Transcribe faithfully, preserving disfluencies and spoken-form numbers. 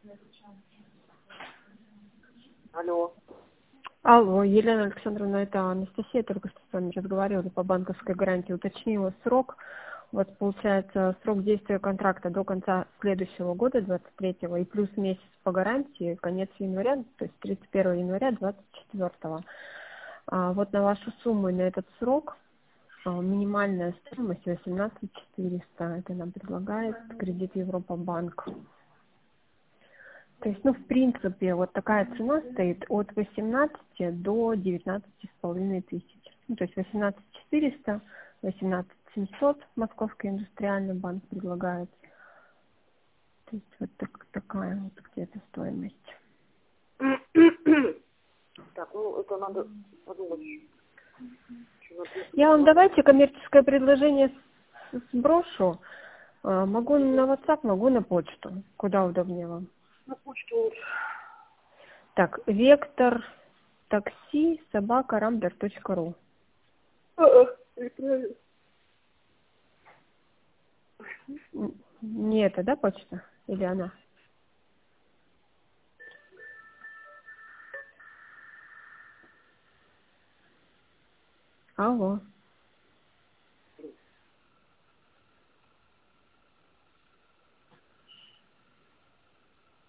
Алло. Алло, Елена Александровна, это Анастасия, только что с вами разговаривали по банковской гарантии. Уточнила срок. У вас получается срок действия контракта до конца следующего года, двадцать третьего, и плюс месяц по гарантии, конец января, то есть тридцать первого января двадцать четвёртого. А вот на вашу сумму и на этот срок а, минимальная стоимость восемнадцать четыреста. Это нам предлагает кредит Европа-банк. То есть, ну, в принципе, вот такая цена стоит от восемнадцати до девятнадцати с половиной тысяч. Ну, то есть восемнадцать четыреста, восемнадцать семьсот Московский индустриальный банк предлагает. То есть вот так, такая вот где-то стоимость. Так, ну это надо подумать. Что написано. Я вам давайте коммерческое предложение с- сброшу. А, Могу на WhatsApp, могу на почту. Куда удобнее вам? На почту лучше. Так, вектор такси собака рамблер точка ру. А, неправильно. Н- Не это, да, почта? Или она? Алло.